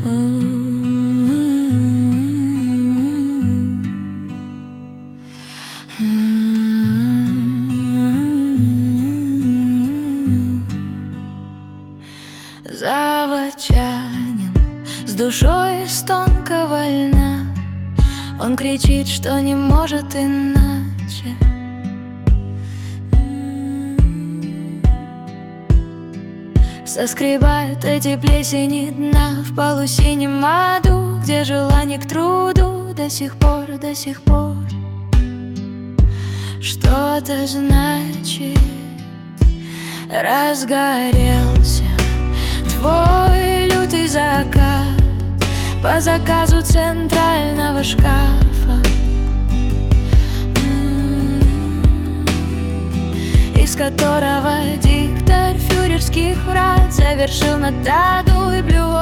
Заводчанин с душой из тонкого льна, он кричит, что не может иначе. Соскребают эти плесени дна в полусинем аду, где желание к труду до сих пор что-то значит. Разгорелся твой лютый закат по заказу центрального шкафа, из которого диктор фюрерских врат завершил нотаду и блюд.